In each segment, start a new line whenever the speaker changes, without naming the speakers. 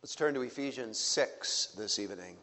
Let's turn to Ephesians 6 this evening.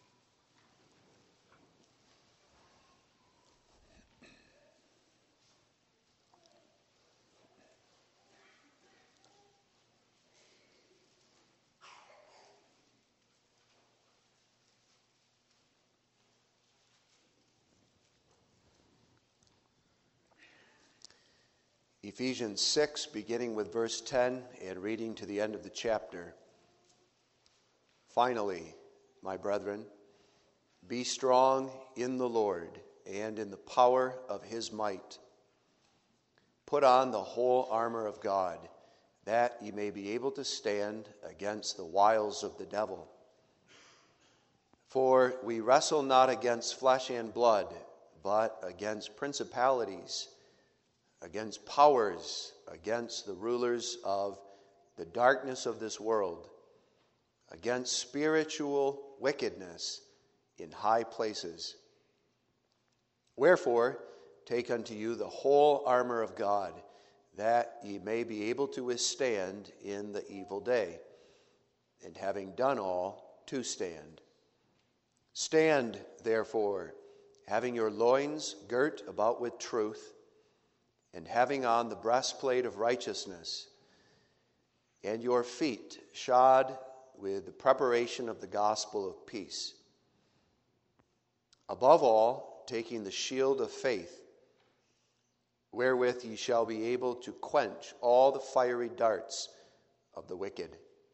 Ephesians 6, beginning with verse 10 and reading to the end of the chapter. Finally, my brethren, be strong in the Lord and in the power of his might. Put on the whole armor of God, that ye may be able to stand against the wiles of the devil. For we wrestle not against flesh and blood, but against principalities, against powers, against the rulers of the darkness of this world, against spiritual wickedness in high places. Wherefore, take unto you the whole armor of God, that ye may be able to withstand in the evil day, and having done all, to stand. Stand, therefore, having your loins girt about with truth, and having on the breastplate of righteousness, and your feet shod with the preparation of the gospel of peace. Above all, taking the shield of faith, wherewith ye shall be able to quench all the fiery darts of the wicked.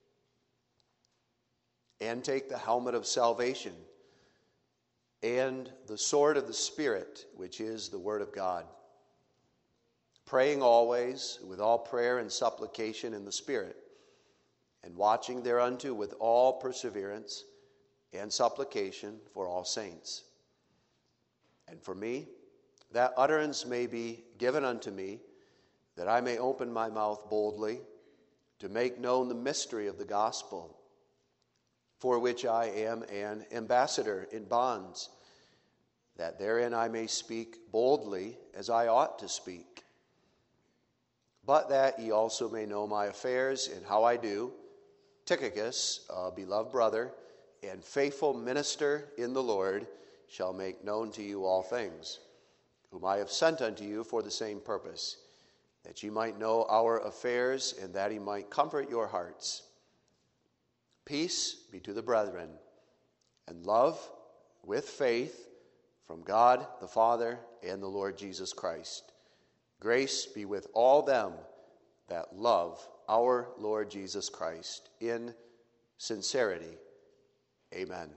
And take the helmet of salvation, and the sword of the Spirit, which is the word of God. Praying always with all prayer and supplication in the Spirit, and watching thereunto with all perseverance and supplication for all saints. And for me, that utterance may be given unto me, that I may open my mouth boldly, to make known the mystery of the gospel, for which I am an ambassador in bonds, that therein I may speak boldly as I ought to speak. But that ye also may know my affairs and how I do, Tychicus, a beloved brother and faithful minister in the Lord, shall make known to you all things, whom I have sent unto you for the same purpose, that ye might know our affairs, and that he might comfort your hearts. Peace be to the brethren, and love with faith from God the Father and the Lord Jesus Christ. Grace be with all them that love our Lord Jesus Christ in sincerity. Amen.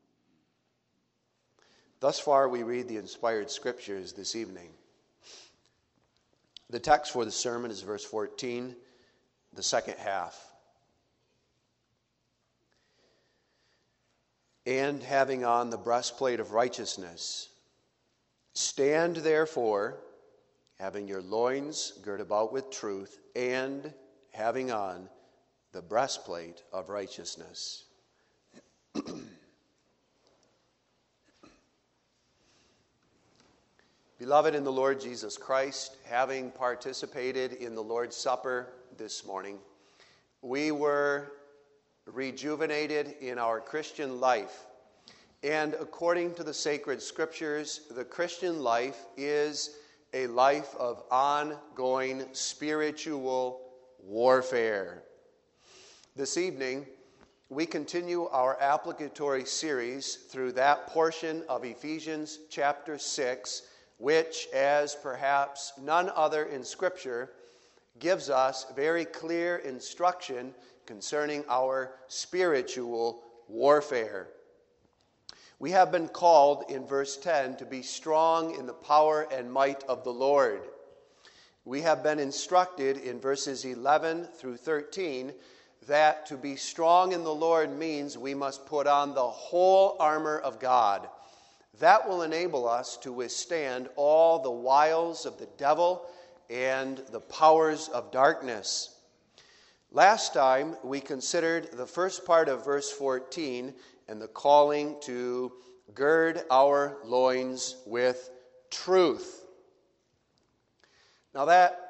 Thus far we read the inspired scriptures this evening. The text for the sermon is verse 14, the second half. And having on the breastplate of righteousness, stand therefore, having your loins girt about with truth, and having on the breastplate of righteousness. Beloved in the Lord Jesus Christ, having participated in the Lord's Supper this morning, we were rejuvenated in our Christian life. And according to the sacred scriptures, the Christian life is a life of ongoing spiritual warfare. This evening, we continue our applicatory series through that portion of Ephesians chapter 6, which, as perhaps none other in Scripture, gives us very clear instruction concerning our spiritual warfare. We have been called in verse 10 to be strong in the power and might of the Lord. We have been instructed in verses 11 through 13 that to be strong in the Lord means we must put on the whole armor of God. That will enable us to withstand all the wiles of the devil and the powers of darkness. Last time we considered the first part of verse 14 and the calling to gird our loins with truth. Now that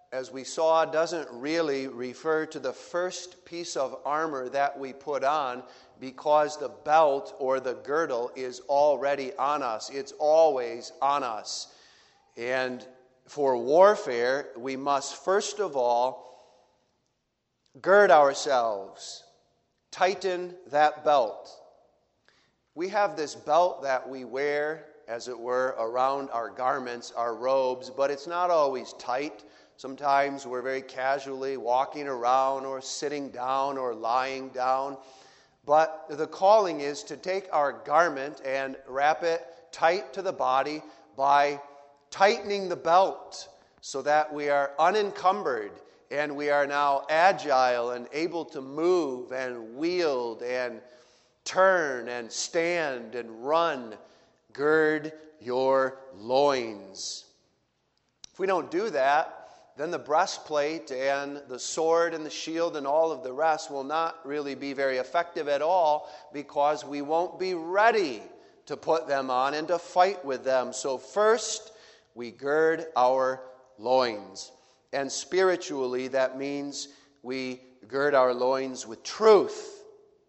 as we saw, doesn't really refer to the first piece of armor that we put on, because the belt or the girdle is already on us. It's always on us. And for warfare, we must first of all gird ourselves, tighten that belt. We have this belt that we wear, as it were, around our garments, our robes, but it's not always tight. Sometimes we're very casually walking around or sitting down or lying down. But the calling is to take our garment and wrap it tight to the body by tightening the belt so that we are unencumbered and we are now agile and able to move and wield and turn and stand and run. Gird your loins. If we don't do that, then the breastplate and the sword and the shield and all of the rest will not really be very effective at all, because we won't be ready to put them on and to fight with them. So first, we gird our loins. And spiritually, that means we gird our loins with truth.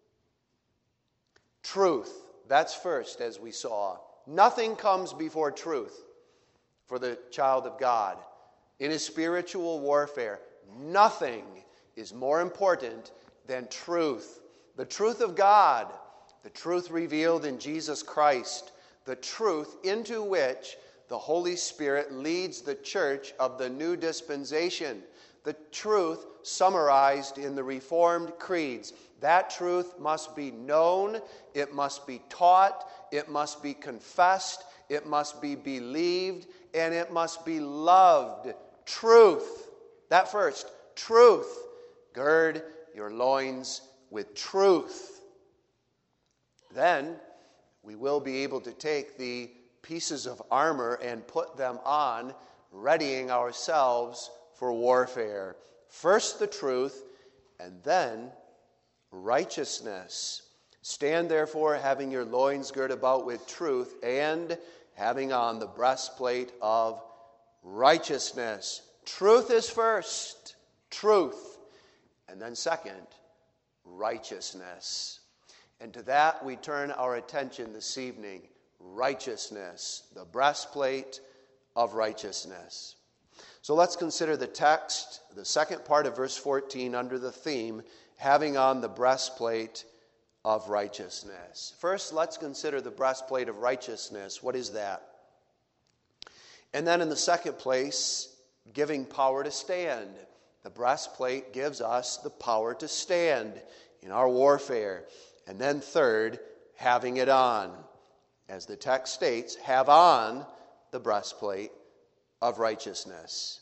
Truth, that's first, as we saw. Nothing comes before truth for the child of God. In his spiritual warfare, nothing is more important than truth. The truth of God, the truth revealed in Jesus Christ, the truth into which the Holy Spirit leads the church of the new dispensation, the truth summarized in the Reformed creeds. That truth must be known, it must be taught, it must be confessed, it must be believed, and it must be loved. Truth. That first. Truth. Gird your loins with truth. Then we will be able to take the pieces of armor and put them on, readying ourselves for warfare. First the truth, and then righteousness. Stand therefore, having your loins girt about with truth, and having on the breastplate of righteousness. Truth is first, truth. And then second, righteousness. And to that we turn our attention this evening. Righteousness, the breastplate of righteousness. So let's consider the text, the second part of verse 14, under the theme, having on the breastplate of righteousness. First, let's consider the breastplate of righteousness. What is that? And then in the second place, giving power to stand. The breastplate gives us the power to stand in our warfare. And then third, having it on. As the text states, have on the breastplate of righteousness.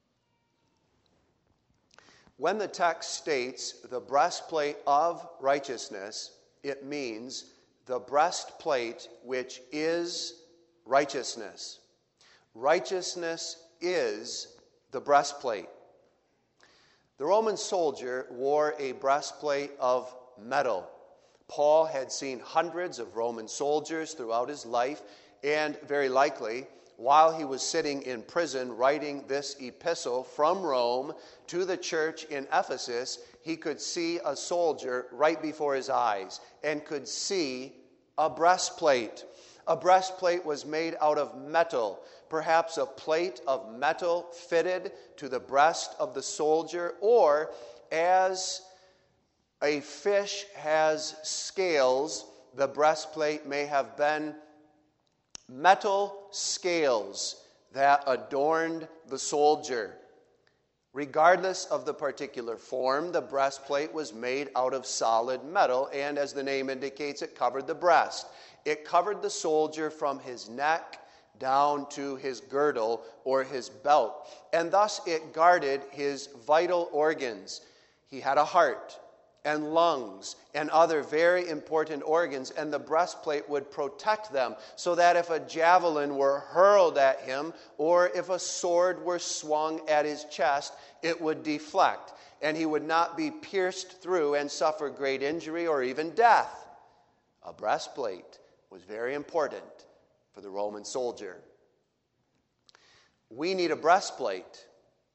When the text states the breastplate of righteousness, it means the breastplate which is righteousness. Righteousness is the breastplate. The Roman soldier wore a breastplate of metal. Paul had seen hundreds of Roman soldiers throughout his life, and very likely, while he was sitting in prison writing this epistle from Rome to the church in Ephesus, he could see a soldier right before his eyes and could see a breastplate. A breastplate was made out of metal, perhaps a plate of metal fitted to the breast of the soldier, or as a fish has scales, the breastplate may have been metal scales that adorned the soldier. Regardless of the particular form, the breastplate was made out of solid metal, and as the name indicates, it covered the breast. It covered the soldier from his neck down to his girdle or his belt, and thus it guarded his vital organs. He had a heart and lungs and other very important organs, and the breastplate would protect them so that if a javelin were hurled at him or if a sword were swung at his chest, it would deflect, and he would not be pierced through and suffer great injury or even death. A breastplate was very important for the Roman soldier. We need a breastplate.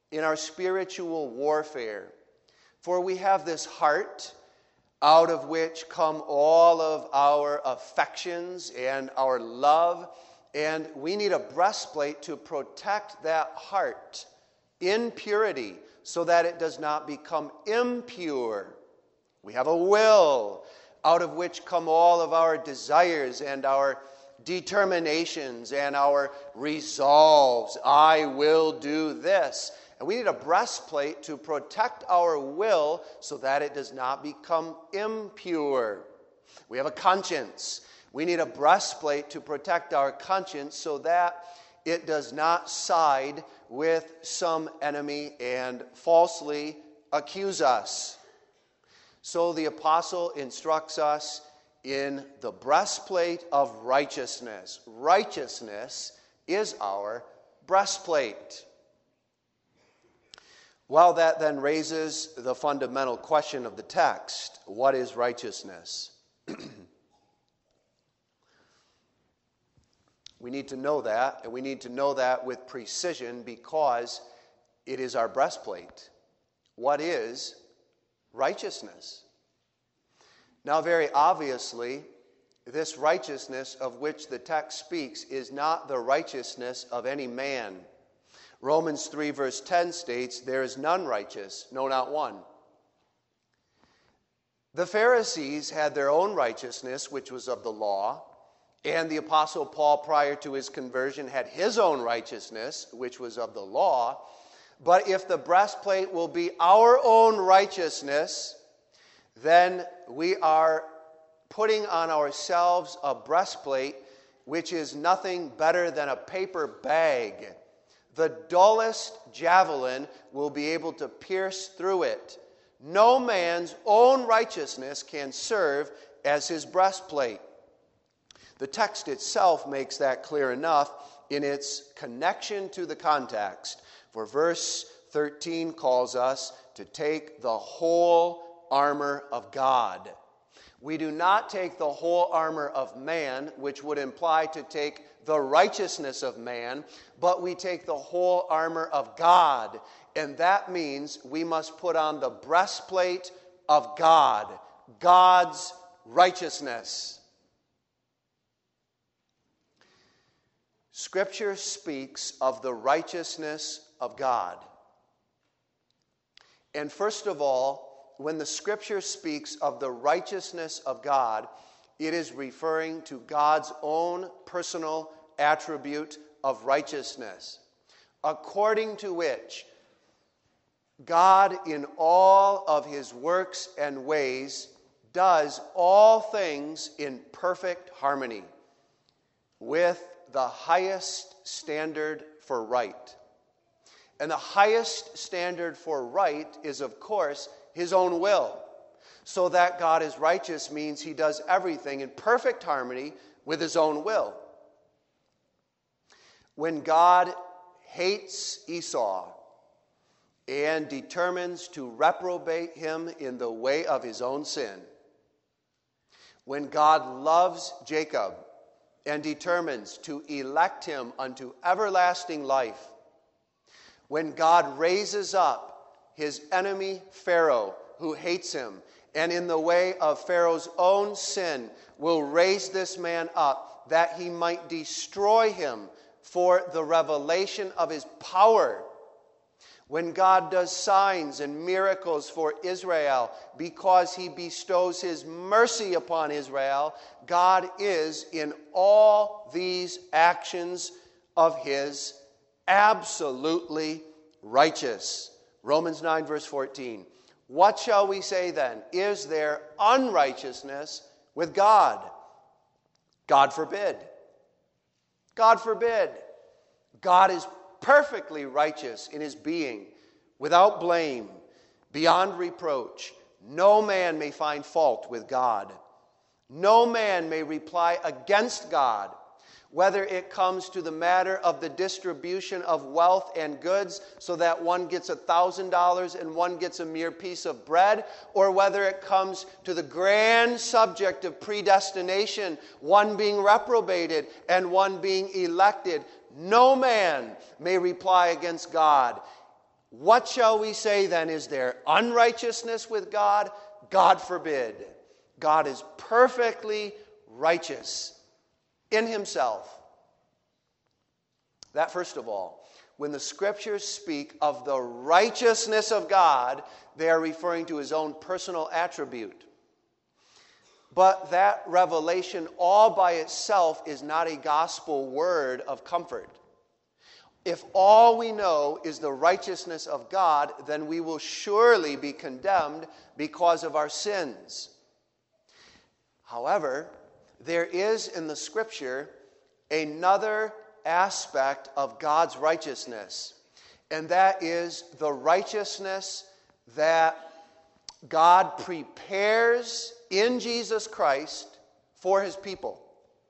in our spiritual warfare. For we have this heart, out of which come all of our affections and our love, and we need a breastplate to protect that heart in purity so that it does not become impure. We have a will, out of which come all of our desires and our determinations and our resolves. I will do this. And we need a breastplate to protect our will so that it does not become impure. We have a conscience. We need a breastplate to protect our conscience so that it does not side with some enemy and falsely accuse us. So the apostle instructs us in the breastplate of righteousness. Righteousness is our breastplate. Well, that then raises the fundamental question of the text. What is righteousness? We need to know that, and we need to know that with precision because it is our breastplate. What is righteousness? Now, very obviously, this righteousness of which the text speaks is not the righteousness of any man. Romans 3 verse 10 states, there is none righteous, no, not one. The Pharisees had their own righteousness, which was of the law, and the Apostle Paul, prior to his conversion, had his own righteousness, which was of the law. But if the breastplate will be our own righteousness, then we are putting on ourselves a breastplate which is nothing better than a paper bag. The dullest javelin will be able to pierce through it. No man's own righteousness can serve as his breastplate. The text itself makes that clear enough in its connection to the context. For verse 13 calls us to take the whole armor of God. We do not take the whole armor of man, which would imply to take the righteousness of man, but we take the whole armor of God. And that means we must put on the breastplate of God, God's righteousness. Scripture speaks of the righteousness of God. And first of all, when the Scripture speaks of the righteousness of God, it is referring to God's own personal attribute of righteousness, according to which God in all of his works and ways does all things in perfect harmony with the highest standard for right. And the highest standard for right is, of course, his own will. So that God is righteous means he does everything in perfect harmony with his own will. When God hates Esau and determines to reprobate him in the way of his own sin, when God loves Jacob and determines to elect him unto everlasting life, when God raises up his enemy Pharaoh, who hates him, and in the way of Pharaoh's own sin will raise this man up that he might destroy him for the revelation of his power. When God does signs and miracles for Israel because he bestows his mercy upon Israel, God is in all these actions of his absolutely righteous. Romans 9 verse 14. What shall we say then? Is there unrighteousness with God? God forbid. God forbid. God is perfectly righteous in his being, without blame, beyond reproach. No man may find fault with God. No man may reply against God, whether it comes to the matter of the distribution of wealth and goods so that one gets $1,000 and one gets a mere piece of bread, or whether it comes to the grand subject of predestination, one being reprobated and one being elected. No man may reply against God. What shall we say then? Is there unrighteousness with God? God forbid. God is perfectly righteous in himself. That first of all. When the Scriptures speak of the righteousness of God, they are referring to his own personal attribute. But that revelation all by itself is not a gospel word of comfort. If all we know is the righteousness of God, then we will surely be condemned because of our sins. However, there is in the Scripture another aspect of God's righteousness, and that is the righteousness that God prepares in Jesus Christ for his people.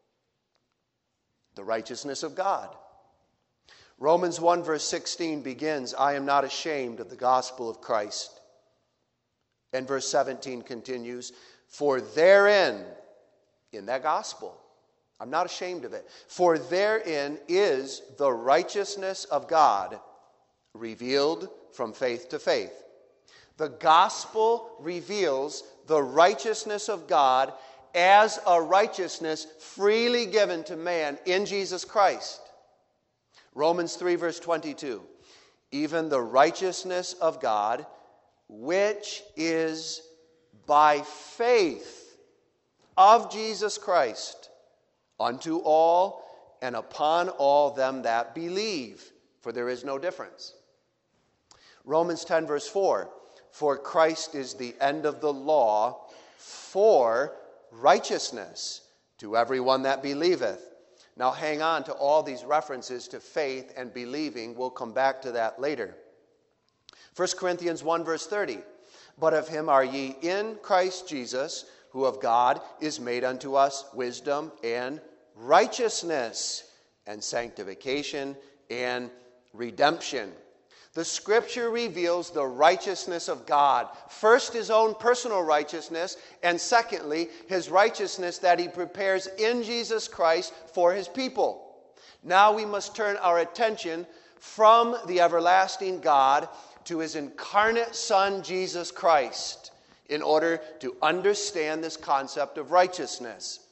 The righteousness of God. Romans 1 verse 16 begins, I am not ashamed of the gospel of Christ. And verse 17 continues, for therein, in that gospel, I'm not ashamed of it, for therein is the righteousness of God revealed from faith to faith. The gospel reveals the righteousness of God as a righteousness freely given to man in Jesus Christ. Romans 3 verse 22, even the righteousness of God, which is by faith of Jesus Christ, unto all and upon all them that believe, for there is no difference. Romans 10 verse 4, for Christ is the end of the law for righteousness to everyone that believeth. Now hang on to all these references to faith and believing. We'll come back to that later. 1 Corinthians 1 verse 30, but of him are ye in Christ Jesus, who of God is made unto us wisdom and righteousness and sanctification and redemption. The Scripture reveals the righteousness of God. First, his own personal righteousness, and secondly, his righteousness that he prepares in Jesus Christ for his people. Now we must turn our attention from the everlasting God to his incarnate Son, Jesus Christ, in order to understand this concept of righteousness.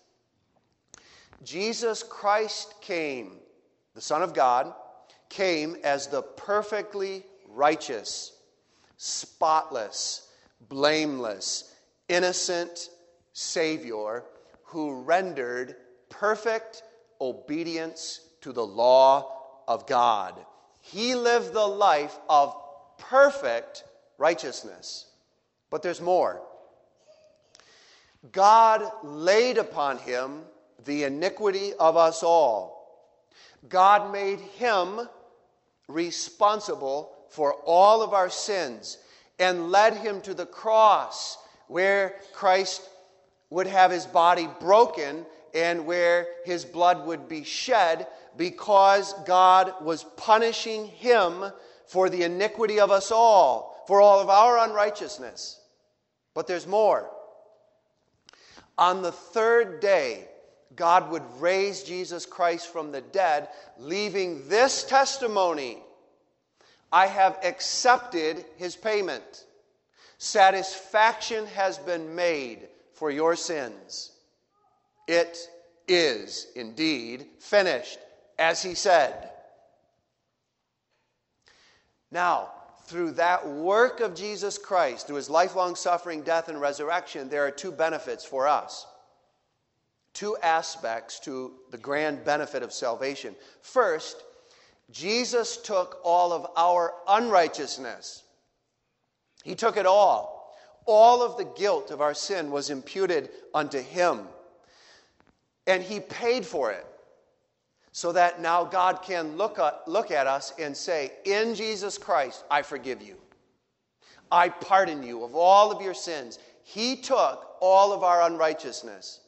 Jesus Christ came, the Son of God, came as the perfectly righteous, spotless, blameless, innocent Savior who rendered perfect obedience to the law of God. He lived the life of perfect righteousness. But there's more. God laid upon him the iniquity of us all. God made him responsible for all of our sins and led him to the cross where Christ would have his body broken and where his blood would be shed because God was punishing him for the iniquity of us all, for all of our unrighteousness. But there's more. On the third day, God would raise Jesus Christ from the dead, leaving this testimony: I have accepted his payment. Satisfaction has been made for your sins. It is indeed finished, as he said. Now, through that work of Jesus Christ, through his lifelong suffering, death, and resurrection, there are two benefits for us. Two aspects to the grand benefit of salvation. First, Jesus took all of our unrighteousness. He took it all. All of the guilt of our sin was imputed unto him. And he paid for it. So that now God can look at us and say, in Jesus Christ, I forgive you. I pardon you of all of your sins. He took all of our unrighteousness.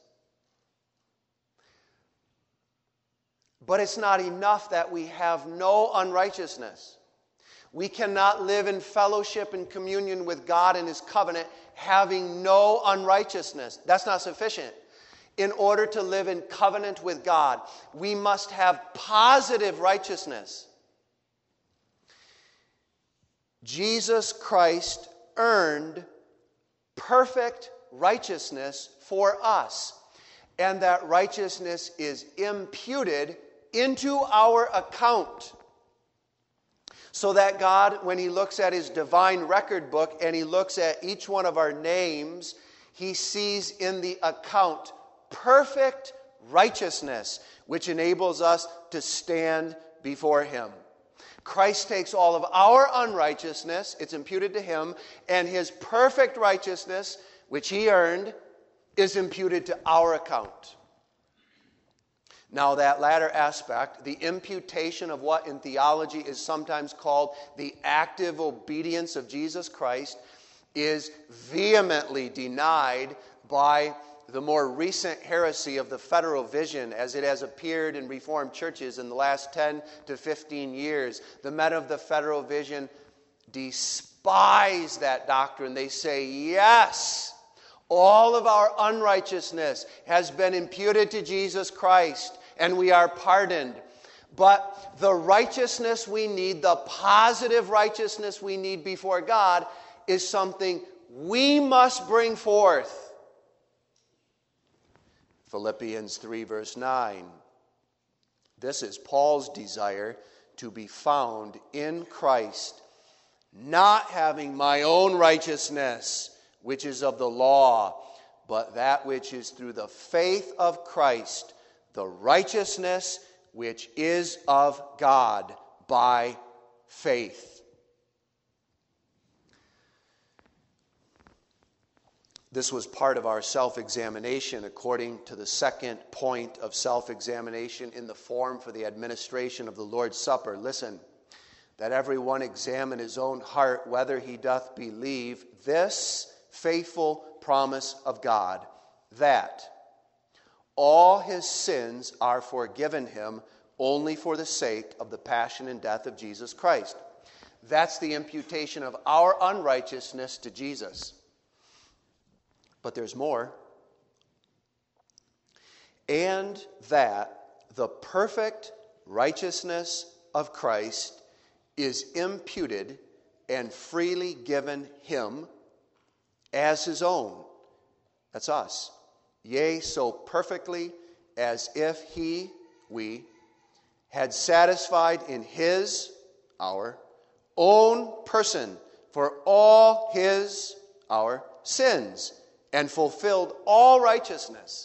But it's not enough that we have no unrighteousness. We cannot live in fellowship and communion with God and his covenant having no unrighteousness. That's not sufficient. In order to live in covenant with God, we must have positive righteousness. Jesus Christ earned perfect righteousness for us. And that righteousness is imputed into our account. So that God, when He looks at His divine record book and He looks at each one of our names, He sees in the account perfect righteousness, which enables us to stand before Him. Christ takes all of our unrighteousness, it's imputed to Him, and His perfect righteousness, which He earned, is imputed to our account. Now, that latter aspect, the imputation of what in theology is sometimes called the active obedience of Jesus Christ, is vehemently denied by the more recent heresy of the federal vision as it has appeared in Reformed churches in the last 10 to 15 years. The men of the federal vision despise that doctrine. They say, yes, all of our unrighteousness has been imputed to Jesus Christ, and we are pardoned. But the righteousness we need, the positive righteousness we need before God, is something we must bring forth. Philippians 3 verse 9. This is Paul's desire, to be found in Christ, not having my own righteousness, which is of the law, but that which is through the faith of Christ, the righteousness which is of God by faith. This was part of our self-examination according to the second point of self-examination in the form for the administration of the Lord's Supper. Listen, that every one examine his own heart whether he doth believe this faithful promise of God, that all his sins are forgiven him only for the sake of the passion and death of Jesus Christ. That's the imputation of our unrighteousness to Jesus. But there's more. And that the perfect righteousness of Christ is imputed and freely given him as his own. That's us. Yea, so perfectly as if we had satisfied in his, our own person for all his, our sins, and fulfilled all righteousness.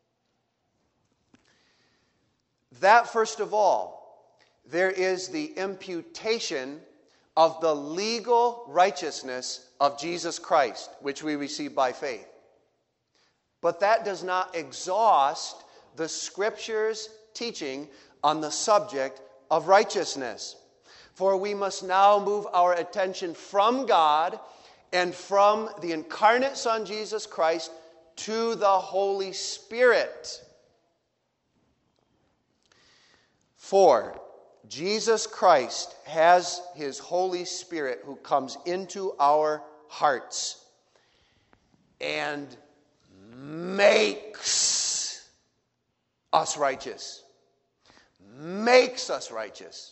That, first of all, there is the imputation of the legal righteousness of Jesus Christ, which we receive by faith. But that does not exhaust the Scripture's teaching on the subject of righteousness. For we must now move our attention from God and from the incarnate Son, Jesus Christ, to the Holy Spirit. For Jesus Christ has his Holy Spirit who comes into our hearts and makes us righteous. Makes us righteous.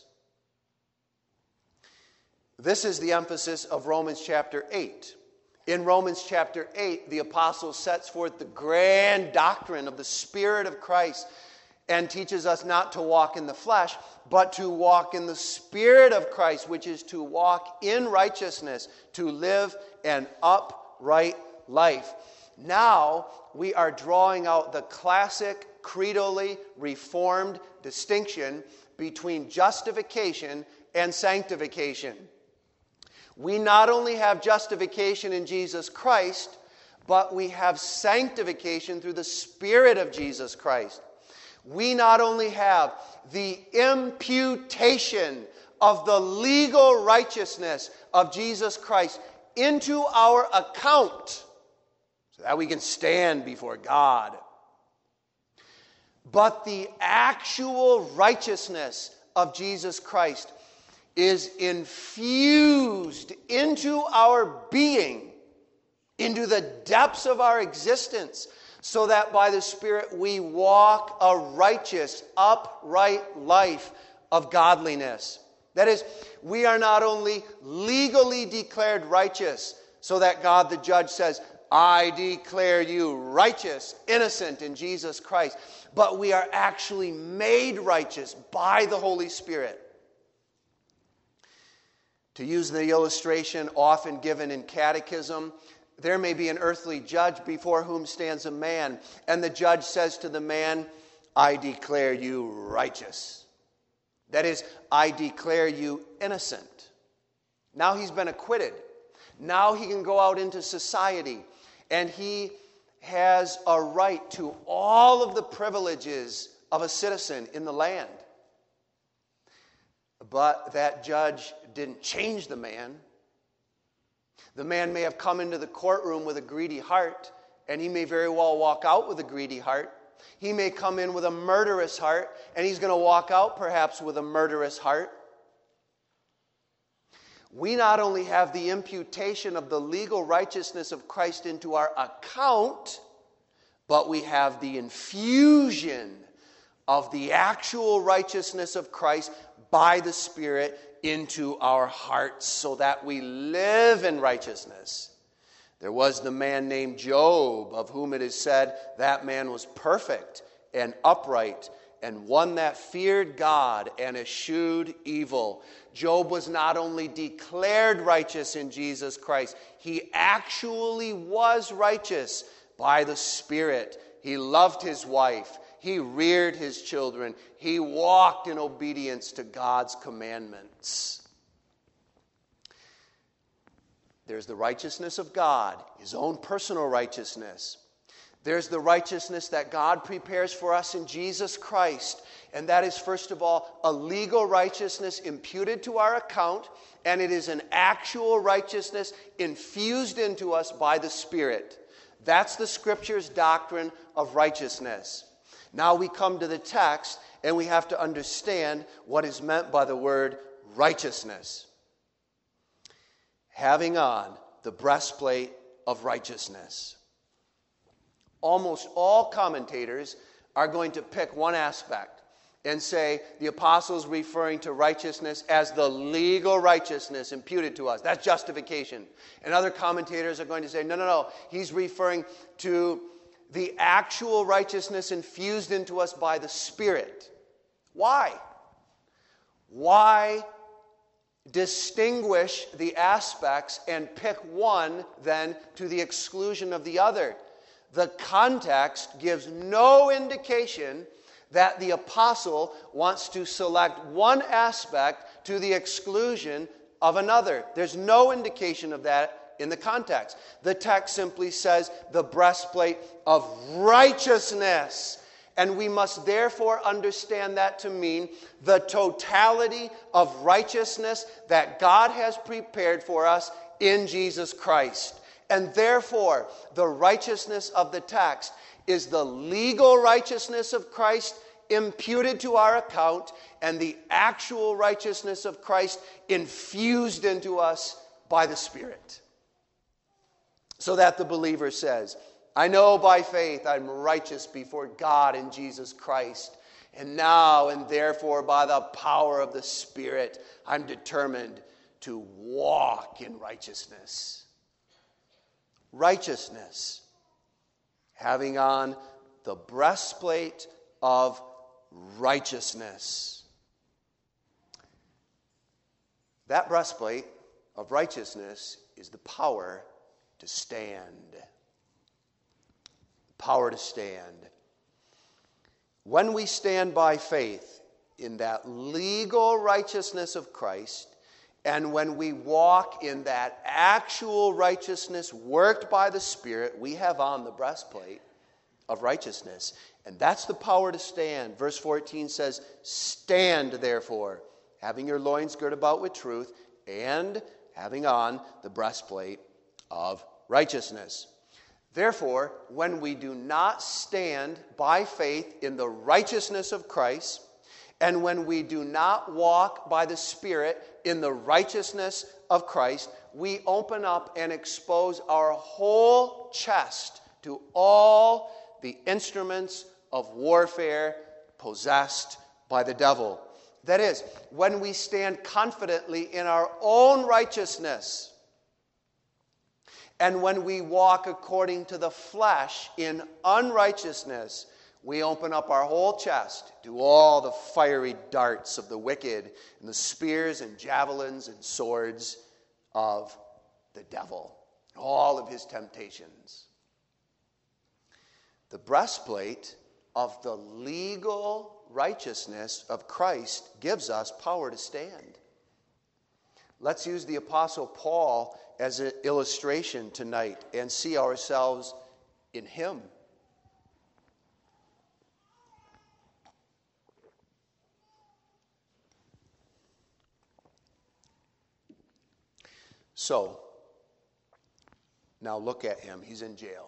This is the emphasis of Romans chapter 8. In Romans chapter 8, the apostle sets forth the grand doctrine of the Spirit of Christ and teaches us not to walk in the flesh, but to walk in the Spirit of Christ, which is to walk in righteousness, to live an upright life. Now, we are drawing out the classic creedally reformed distinction between justification and sanctification. We not only have justification in Jesus Christ, but we have sanctification through the Spirit of Jesus Christ. We not only have the imputation of the legal righteousness of Jesus Christ into our account, so that we can stand before God, but the actual righteousness of Jesus Christ is infused into our being, into the depths of our existence, so that by the Spirit we walk a righteous, upright life of godliness. That is, we are not only legally declared righteous, so that God the judge says, I declare you righteous, innocent in Jesus Christ, but we are actually made righteous by the Holy Spirit. To use the illustration often given in catechism, there may be an earthly judge before whom stands a man, and the judge says to the man, I declare you righteous. That is, I declare you innocent. Now he's been acquitted. Now he can go out into society, and he has a right to all of the privileges of a citizen in the land. But that judge didn't change the man. The man may have come into the courtroom with a greedy heart, and he may very well walk out with a greedy heart. He may come in with a murderous heart, and he's going to walk out perhaps with a murderous heart. We not only have the imputation of the legal righteousness of Christ into our account, but we have the infusion of the actual righteousness of Christ by the Spirit into our hearts so that we live in righteousness. There was the man named Job, of whom it is said that man was perfect and upright and one that feared God and eschewed evil. Job was not only declared righteous in Jesus Christ, he actually was righteous by the Spirit. He loved his wife. He reared his children. He walked in obedience to God's commandments. There's the righteousness of God, his own personal righteousness. There's the righteousness that God prepares for us in Jesus Christ. And that is, first of all, a legal righteousness imputed to our account, and it is an actual righteousness infused into us by the Spirit. That's the Scripture's doctrine of righteousness. Now we come to the text, and we have to understand what is meant by the word righteousness. Having on the breastplate of righteousness. Almost all commentators are going to pick one aspect and say the apostle is referring to righteousness as the legal righteousness imputed to us. That's justification. And other commentators are going to say, no. He's referring to the actual righteousness infused into us by the Spirit. Why? Why distinguish the aspects and pick one then to the exclusion of the other? The context gives no indication that the apostle wants to select one aspect to the exclusion of another. There's no indication of that in the context. The text simply says the breastplate of righteousness. And we must therefore understand that to mean the totality of righteousness that God has prepared for us in Jesus Christ. And therefore, the righteousness of the text is the legal righteousness of Christ imputed to our account, and the actual righteousness of Christ infused into us by the Spirit. So that the believer says, I know by faith I'm righteous before God in Jesus Christ. And now and therefore by the power of the Spirit, I'm determined to walk in righteousness. Righteousness. Having on the breastplate of righteousness. That breastplate of righteousness is the power to stand. Power to stand. When we stand by faith in that legal righteousness of Christ, and when we walk in that actual righteousness worked by the Spirit, we have on the breastplate of righteousness. And that's the power to stand. Verse 14 says, stand therefore, having your loins girt about with truth, and having on the breastplate of righteousness. Therefore, when we do not stand by faith in the righteousness of Christ, and when we do not walk by the Spirit in the righteousness of Christ, we open up and expose our whole chest to all the instruments of warfare possessed by the devil. That is, when we stand confidently in our own righteousness, and when we walk according to the flesh in unrighteousness, we open up our whole chest to all the fiery darts of the wicked and the spears and javelins and swords of the devil, all of his temptations. The breastplate of the legal righteousness of Christ gives us power to stand. Let's use the Apostle Paul as an illustration tonight and see ourselves in him. So, now look at him. He's in jail.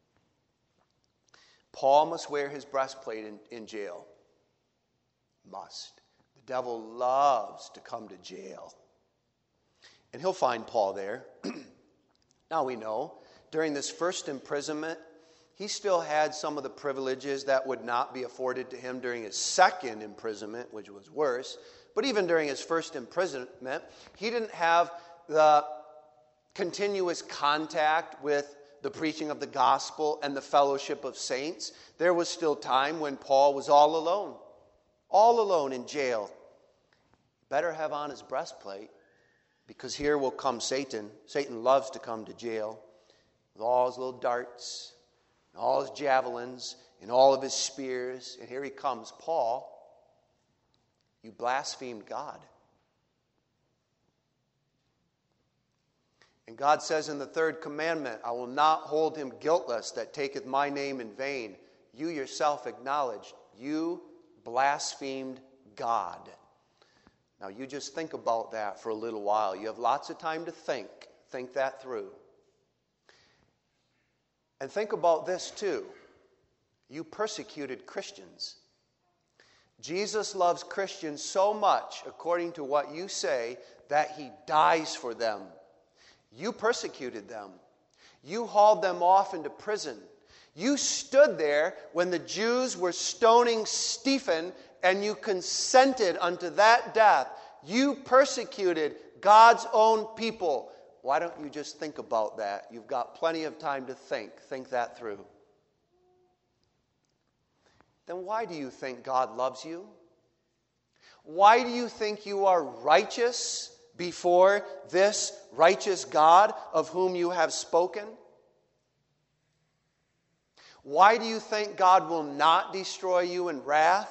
Paul must wear his breastplate in jail. Must. The devil loves to come to jail. And he'll find Paul there. Now we know, during this first imprisonment, he still had some of the privileges that would not be afforded to him during his second imprisonment, which was worse. But even during his first imprisonment, he didn't have the continuous contact with the preaching of the gospel and the fellowship of saints. There was still time when Paul was all alone in jail. Better have on his breastplate, because here will come Satan. Satan loves to come to jail with all his little darts, and all his javelins, and all of his spears. And here he comes. Paul, you blasphemed God. And God says in the third commandment, I will not hold him guiltless that taketh my name in vain. You yourself acknowledged, you blasphemed God. Now you just think about that for a little while. You have lots of time to think. Think that through. And think about this too. You persecuted Christians. Jesus loves Christians so much, according to what you say, that he dies for them. You persecuted them. You hauled them off into prison. You stood there when the Jews were stoning Stephen, and you consented unto that death. You persecuted God's own people. Why don't you just think about that? You've got plenty of time to think. Think that through. Then why do you think God loves you? Why do you think you are righteous before this righteous God of whom you have spoken? Why do you think God will not destroy you in wrath?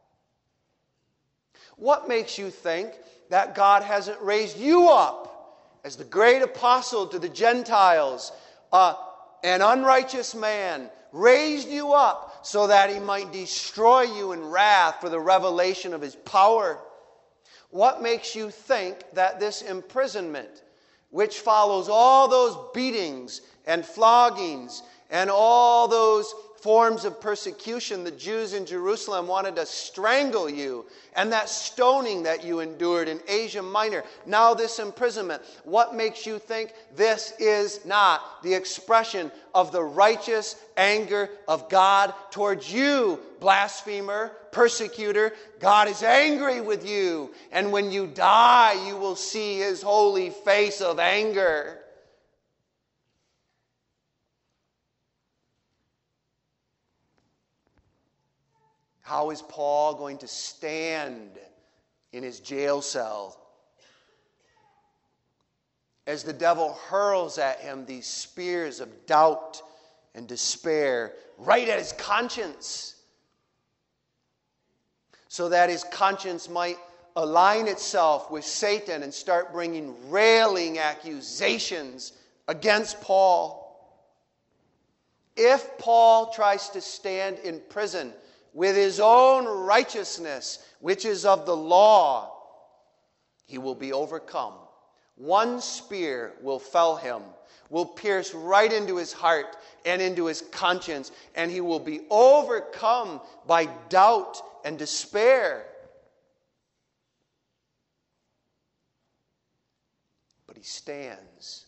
What makes you think that God hasn't raised you up as the great apostle to the Gentiles, an unrighteous man, raised you up so that he might destroy you in wrath for the revelation of his power? What makes you think that this imprisonment, which follows all those beatings and floggings and all those forms of persecution, the Jews in Jerusalem wanted to strangle you, and that stoning that you endured in Asia Minor, now this imprisonment, what makes you think this is not the expression of the righteous anger of God towards you, blasphemer, persecutor? God is angry with you, and when you die, you will see his holy face of anger. How is Paul going to stand in his jail cell as the devil hurls at him these spears of doubt and despair right at his conscience, so that his conscience might align itself with Satan and start bringing railing accusations against Paul? If Paul tries to stand in prison with his own righteousness, which is of the law, he will be overcome. One spear will fell him, will pierce right into his heart and into his conscience, and he will be overcome by doubt and despair. But he stands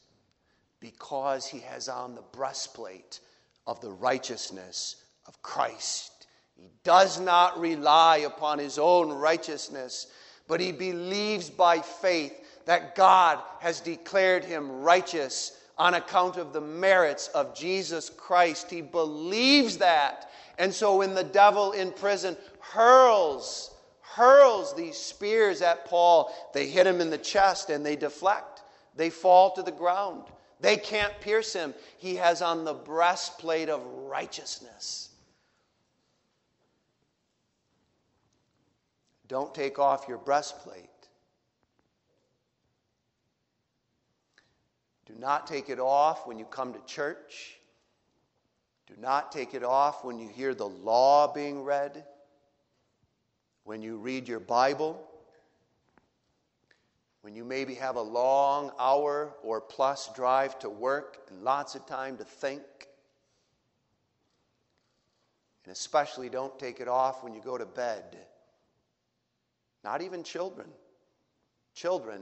because he has on the breastplate of the righteousness of Christ. He does not rely upon his own righteousness, but he believes by faith that God has declared him righteous on account of the merits of Jesus Christ. He believes that. And so when the devil in prison hurls these spears at Paul, they hit him in the chest and they deflect. They fall to the ground. They can't pierce him. He has on the breastplate of righteousness. Don't take off your breastplate. Do not take it off when you come to church. Do not take it off when you hear the law being read, when you read your Bible, when you maybe have a long hour or plus drive to work and lots of time to think. And especially don't take it off when you go to bed. Not even children. Children,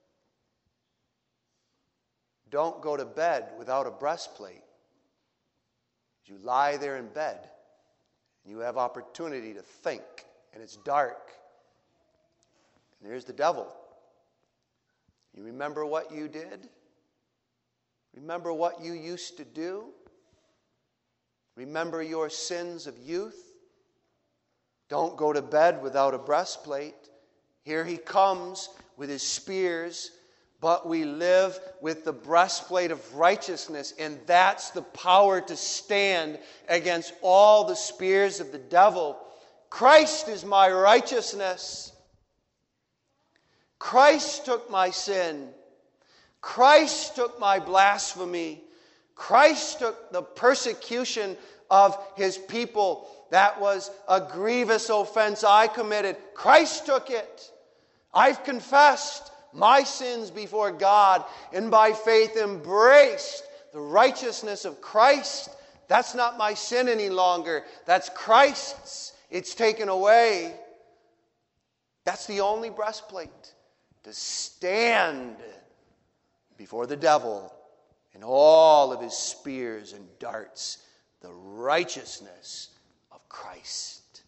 don't go to bed without a breastplate. You lie there in bed, and you have opportunity to think, and it's dark. And there's the devil. You remember what you did? Remember what you used to do? Remember your sins of youth? Don't go to bed without a breastplate. Here he comes with his spears, but we live with the breastplate of righteousness, and that's the power to stand against all the spears of the devil. Christ is my righteousness. Christ took my sin. Christ took my blasphemy. Christ took the persecution of his people. That was a grievous offense I committed. Christ took it. I've confessed my sins before God, and by faith embraced the righteousness of Christ. That's not my sin any longer. That's Christ's. It's taken away. That's the only breastplate. To stand before the devil and all of his spears and darts, the righteousness of Christ.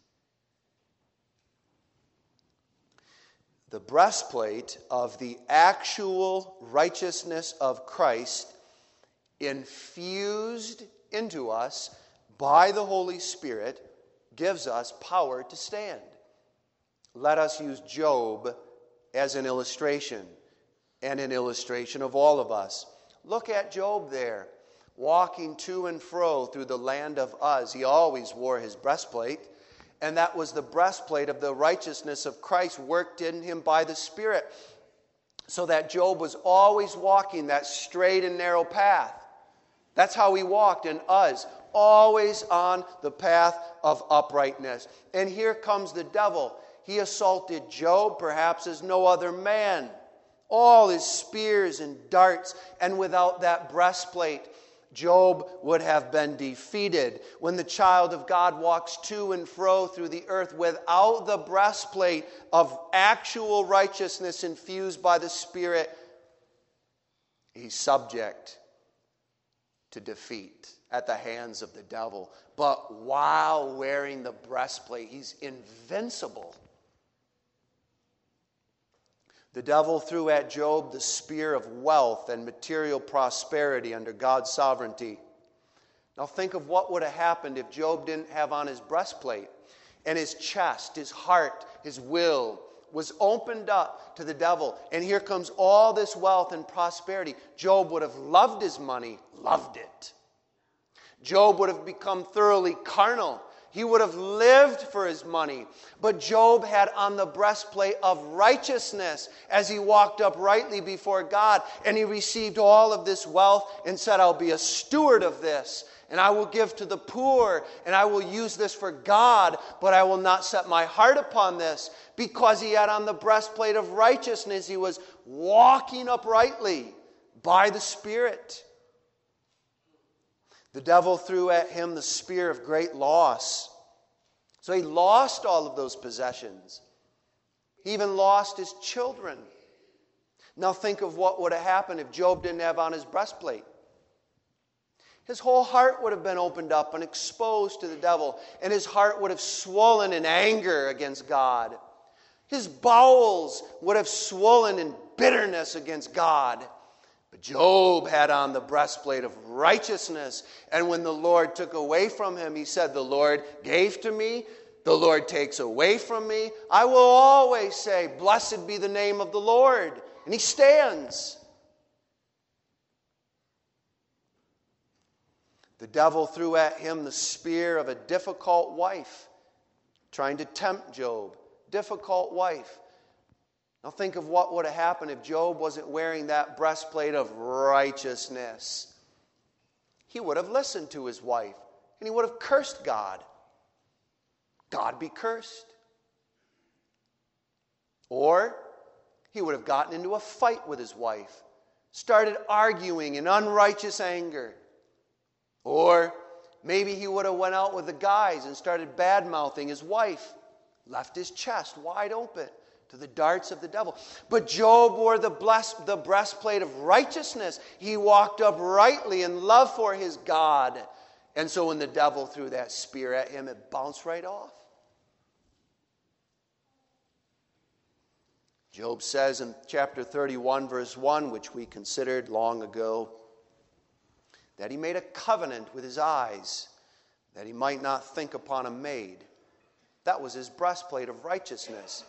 The breastplate of the actual righteousness of Christ, infused into us by the Holy Spirit, gives us power to stand. Let us use Job as an illustration, and an illustration of all of us. Look at Job there, walking to and fro through the land of Uz. He always wore his breastplate, and that was the breastplate of the righteousness of Christ worked in him by the Spirit, so that Job was always walking that straight and narrow path. That's how he walked in Uz, always on the path of uprightness. And here comes the devil. He assaulted Job perhaps as no other man. All his spears and darts, and without that breastplate, Job would have been defeated. When the child of God walks to and fro through the earth without the breastplate of actual righteousness infused by the Spirit, he's subject to defeat at the hands of the devil. But while wearing the breastplate, he's invincible. The devil threw at Job the spear of wealth and material prosperity under God's sovereignty. Now think of what would have happened if Job didn't have on his breastplate, and his chest, his heart, his will was opened up to the devil. And here comes all this wealth and prosperity. Job would have loved his money, loved it. Job would have become thoroughly carnal. He would have lived for his money. But Job had on the breastplate of righteousness as he walked uprightly before God. And he received all of this wealth and said, I'll be a steward of this. And I will give to the poor. And I will use this for God. But I will not set my heart upon this. Because he had on the breastplate of righteousness. He was walking uprightly by the Spirit. The devil threw at him the spear of great loss. So he lost all of those possessions. He even lost his children. Now think of what would have happened if Job didn't have on his breastplate. his whole heart would have been opened up and exposed to the devil, and his heart would have swollen in anger against God. His bowels would have swollen in bitterness against God. But Job had on the breastplate of righteousness, and when the Lord took away from him, he said, the Lord gave to me, the Lord takes away from me. I will always say, blessed be the name of the Lord. And he stands. The devil threw at him the spear of a difficult wife, trying to tempt Job. Difficult wife. Now think of what would have happened if Job wasn't wearing that breastplate of righteousness. He would have listened to his wife, and he would have cursed God. God be cursed. Or he would have gotten into a fight with his wife, started arguing in unrighteous anger. Or maybe he would have went out with the guys and started bad-mouthing his wife, left his chest wide open to the darts of the devil. But Job wore the breastplate of righteousness. He walked uprightly in love for his God. And so when the devil threw that spear at him, it bounced right off. Job says in chapter 31, verse 1, which we considered long ago, that he made a covenant with his eyes, that he might not think upon a maid. That was his breastplate of righteousness.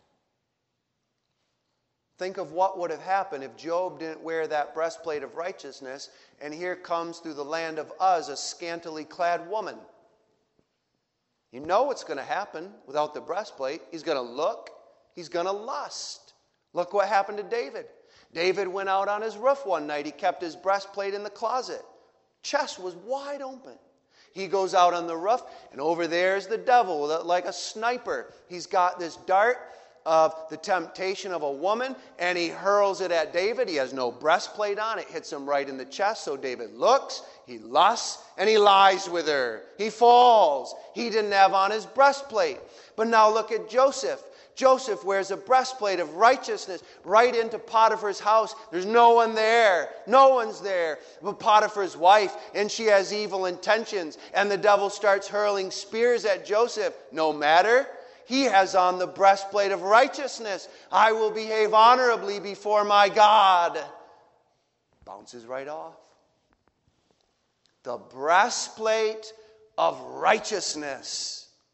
Think of what would have happened if Job didn't wear that breastplate of righteousness, and here comes through the land of Uz a scantily clad woman. You know what's going to happen without the breastplate. He's going to look. He's going to lust. Look what happened to David. David went out on his roof one night. He kept his breastplate in the closet. Chest was wide open. He goes out on the roof, and over there's the devil like a sniper. He's got this dart of the temptation of a woman, and he hurls it at David. He has no breastplate on. It hits him right in the chest. So David looks, he lusts, and he lies with her. He falls. He didn't have on his breastplate. But now look at Joseph. Joseph wears a breastplate of righteousness right into Potiphar's house. There's no one there. No one's there but Potiphar's wife, and she has evil intentions. And the devil starts hurling spears at Joseph. No matter. He has on the breastplate of righteousness. I will behave honorably before my God. Bounces right off. The breastplate of righteousness.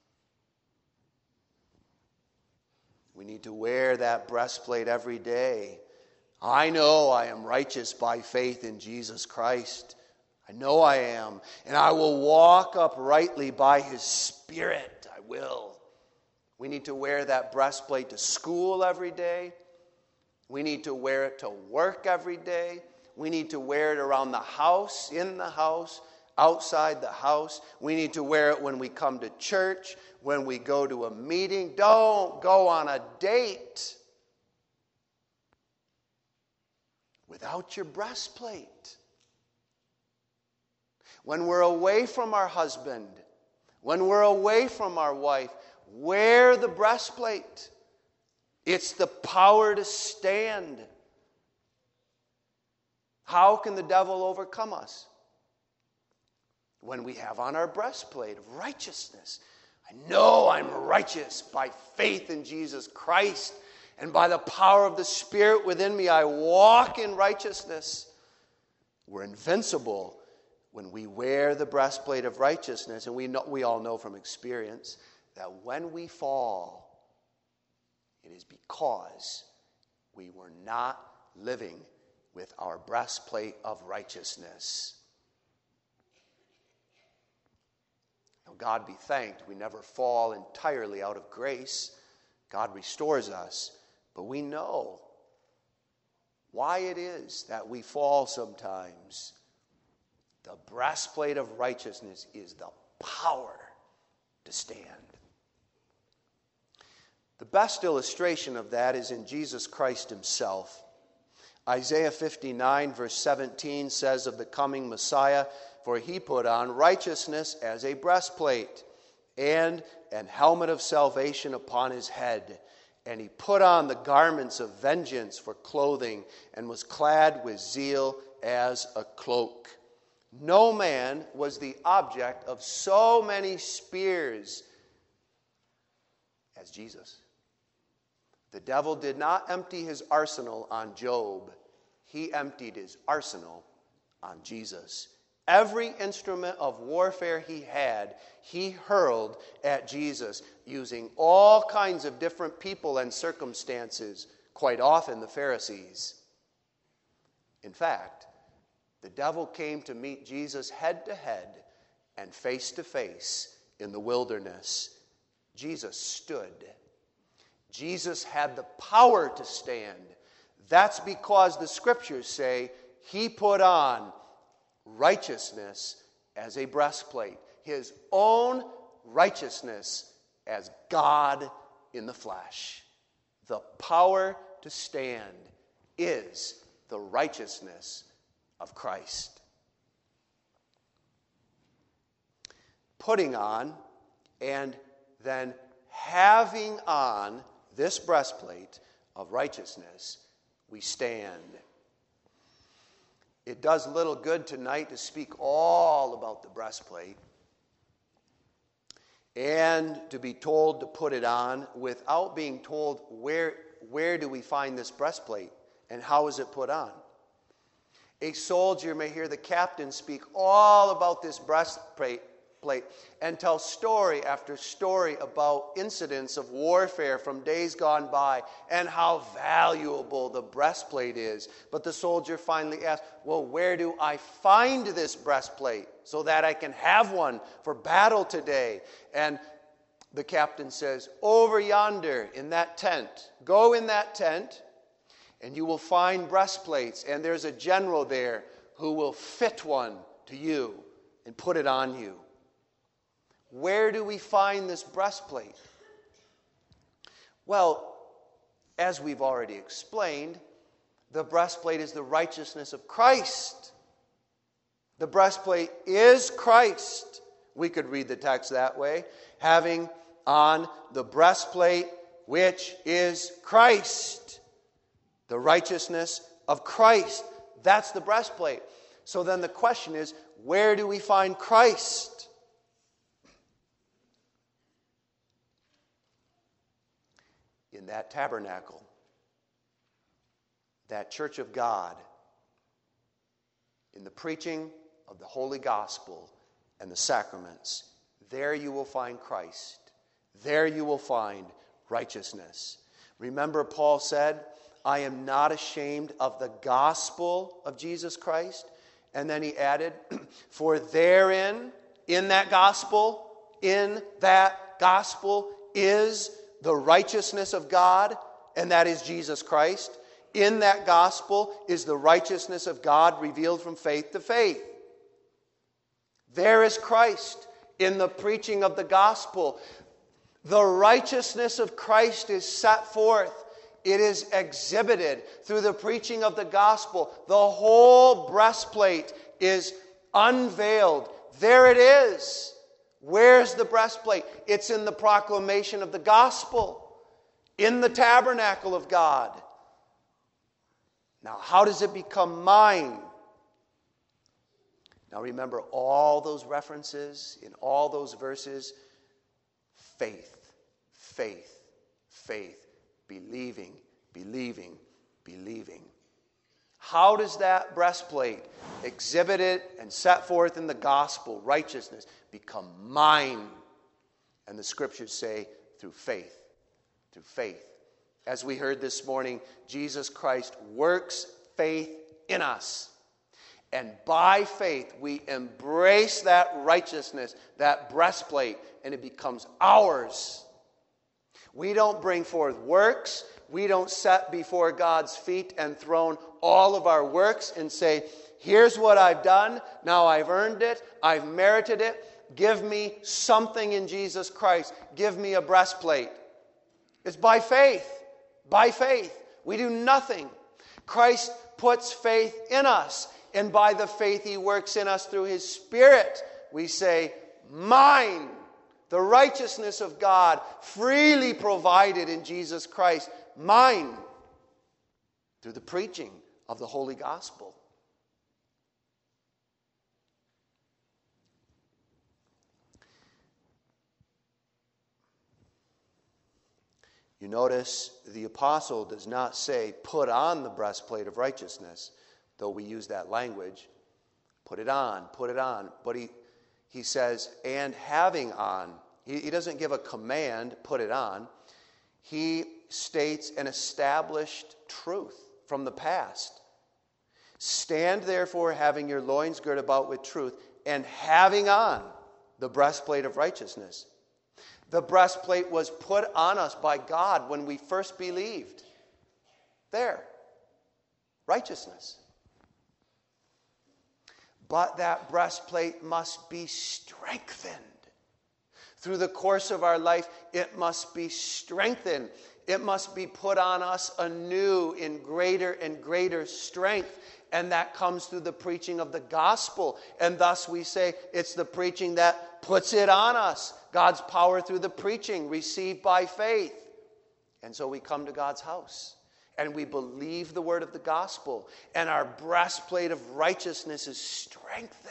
We need to wear that breastplate every day. I know I am righteous by faith in Jesus Christ. I know I am. And I will walk uprightly by His Spirit. I will. We need to wear that breastplate to school every day. We need to wear it to work every day. We need to wear it around the house, in the house, outside the house. We need to wear it when we come to church, when we go to a meeting. Don't go on a date without your breastplate. When we're away from our husband, when we're away from our wife, wear the breastplate. It's the power to stand. How can the devil overcome us? When we have on our breastplate of righteousness. I know I'm righteous by faith in Jesus Christ, and by the power of the Spirit within me, I walk in righteousness. We're invincible when we wear the breastplate of righteousness, and we all know from experience that when we fall, it is because we were not living with our breastplate of righteousness. Now, God be thanked, we never fall entirely out of grace. God restores us. But we know why it is that we fall sometimes. The breastplate of righteousness is the power to stand. The best illustration of that is in Jesus Christ Himself. Isaiah 59 verse 17 says of the coming Messiah, "For He put on righteousness as a breastplate, and an helmet of salvation upon His head. And He put on the garments of vengeance for clothing, and was clad with zeal as a cloak. No man was the object of so many spears as Jesus. The devil did not empty his arsenal on Job. He emptied his arsenal on Jesus. Every instrument of warfare he had, he hurled at Jesus, using all kinds of different people and circumstances, quite often the Pharisees. In fact, the devil came to meet Jesus head to head and face to face in the wilderness. Jesus stood. Jesus had the power to stand. That's because the scriptures say he put on righteousness as a breastplate, his own righteousness as God in the flesh. The power to stand is the righteousness of Christ. Putting on and then having on this breastplate of righteousness, we stand. It does little good tonight to speak all about the breastplate and to be told to put it on without being told where do we find this breastplate and how is it put on. A soldier may hear the captain speak all about this breastplate and tell story after story about incidents of warfare from days gone by and how valuable the breastplate is. But the soldier finally asks, well, where do I find this breastplate so that I can have one for battle today? And the captain says, over yonder in that tent. Go in that tent and you will find breastplates. And there's a general there who will fit one to you and put it on you. Where do we find this breastplate? Well, as we've already explained, the breastplate is the righteousness of Christ. The breastplate is Christ. We could read the text that way. Having on the breastplate which is Christ. The righteousness of Christ. That's the breastplate. So then the question is, where do we find Christ? In that tabernacle, that church of God, in the preaching of the Holy Gospel and the sacraments, there you will find Christ. There you will find righteousness. Remember, Paul said, I am not ashamed of the gospel of Jesus Christ. And then he added, for therein, in that gospel is the righteousness of God, and that is Jesus Christ. In that gospel is the righteousness of God revealed from faith to faith. There is Christ in the preaching of the gospel. The righteousness of Christ is set forth. It is exhibited through the preaching of the gospel. The whole breastplate is unveiled. There it is. Where's the breastplate? It's in the proclamation of the gospel, in the tabernacle of God. Now, how does it become mine? Now, remember all those references in all those verses. Faith, faith, faith. Believing, believing, believing. How does that breastplate, exhibited and set forth in the gospel, righteousness, become mine? And the scriptures say, through faith. Through faith. As we heard this morning, Jesus Christ works faith in us. And by faith, we embrace that righteousness, that breastplate, and it becomes ours. We don't bring forth works. We don't set before God's feet and throne all of our works and say, here's what I've done. Now I've earned it. I've merited it. Give me something in Jesus Christ. Give me a breastplate. It's by faith. By faith. We do nothing. Christ puts faith in us. And by the faith he works in us through his Spirit, we say, mine. The righteousness of God freely provided in Jesus Christ, mine, through the preaching of the Holy Gospel. You notice the apostle does not say, put on the breastplate of righteousness, though we use that language. Put it on, put it on. But he says, and having on. He doesn't give a command, put it on. He states an established truth from the past. Stand therefore, having your loins girt about with truth, and having on the breastplate of righteousness. The breastplate was put on us by God when we first believed. There. Righteousness. But that breastplate must be strengthened. Through the course of our life, it must be strengthened. It must be put on us anew in greater and greater strength. And that comes through the preaching of the gospel. And thus we say it's the preaching that puts it on us. God's power through the preaching received by faith. And so we come to God's house. And we believe the word of the gospel. And our breastplate of righteousness is strengthened.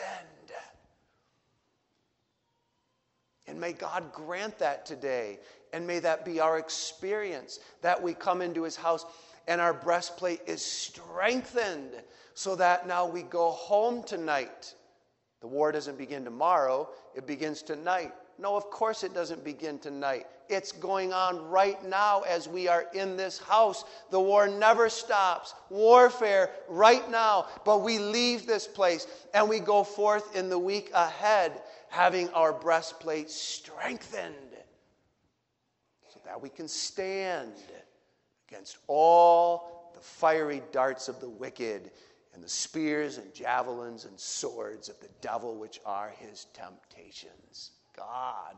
And may God grant that today. And may that be our experience. That we come into his house and our breastplate is strengthened. So that now we go home tonight. The war doesn't begin tomorrow. It begins tonight. No, of course it doesn't begin tonight. It's going on right now as we are in this house. The war never stops. Warfare right now. But we leave this place and we go forth in the week ahead having our breastplate strengthened so that we can stand against all the fiery darts of the wicked and the spears and javelins and swords of the devil, which are his temptations. God,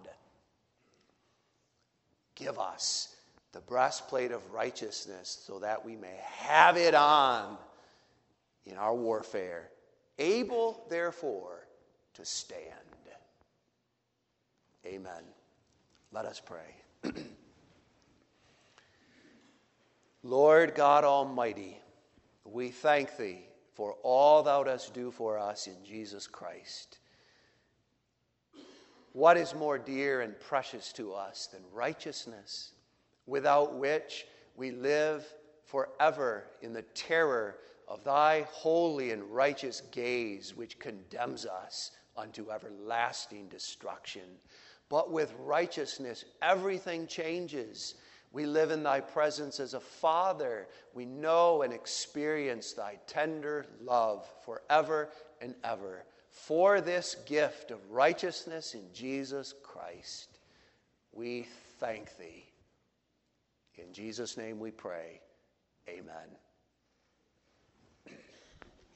give us the breastplate of righteousness so that we may have it on in our warfare, able, therefore, to stand. Amen. Let us pray. Lord God Almighty, we thank thee for all thou dost do for us in Jesus Christ. What is more dear and precious to us than righteousness, without which we live forever in the terror of thy holy and righteous gaze, which condemns us unto everlasting destruction. But with righteousness, everything changes. We live in thy presence as a father. We know and experience thy tender love forever and ever. For this gift of righteousness in Jesus Christ, we thank thee. In Jesus' name we pray. Amen.